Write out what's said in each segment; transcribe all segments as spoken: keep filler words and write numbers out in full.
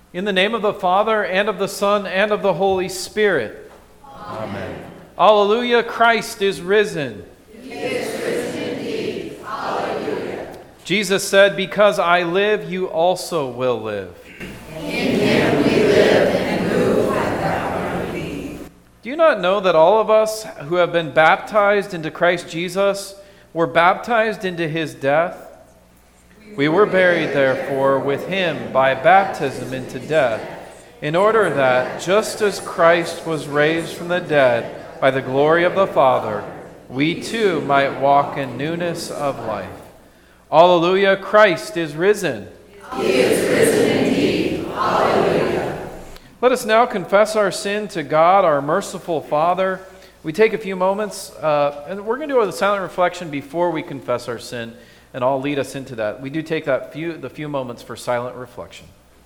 In the name of the Father, and of the Son, and of the Holy Spirit. Amen. Alleluia, Christ is risen. He is risen indeed. Alleluia. Jesus said, because I live, you also will live. In him we live and move and have our being. Do you not know that all of us who have been baptized into Christ Jesus were baptized into his death? We were buried, therefore, with him by baptism into death, in order that, just as Christ was raised from the dead by the glory of the Father, we too might walk in newness of life. Alleluia, Christ is risen. He is risen indeed. Alleluia. Let us now confess our sin to God, our merciful Father. We take a few moments, uh, and we're going to do a silent reflection before we confess our sin. And I'll lead us into that. We do take that few, the few moments for silent reflection.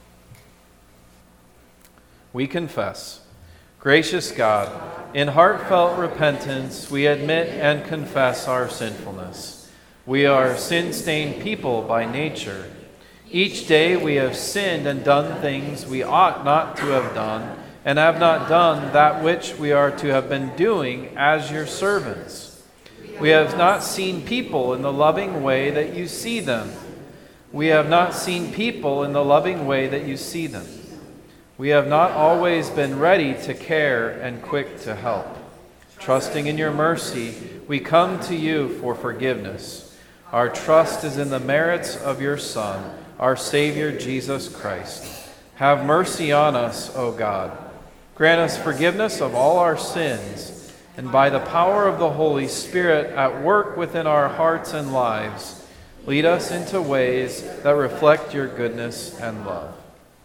We confess. Gracious God, in heartfelt repentance, we admit and confess our sinfulness. We are sin-stained people by nature. Each day we have sinned and done things we ought not to have done, and have not done that which we are to have been doing as your servants. We have not seen people in the loving way that you see them. We have not seen people in the loving way that you see them. We have not always been ready to care and quick to help. Trusting in your mercy, we come to you for forgiveness. Our trust is in the merits of your Son, our Savior Jesus Christ. Have mercy on us, O God. Grant us forgiveness of all our sins, and by the power of the Holy Spirit at work within our hearts and lives, lead us into ways that reflect your goodness and love.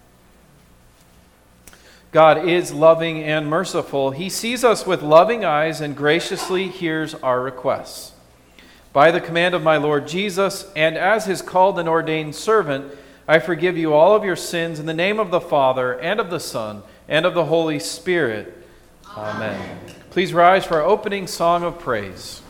God is loving and merciful. He sees us with loving eyes and graciously hears our requests. By the command of my Lord Jesus, and as his called and ordained servant, I forgive you all of your sins in the name of the Father, and of the Son, and of the Holy Spirit. Amen. Amen. Please rise for our opening song of praise.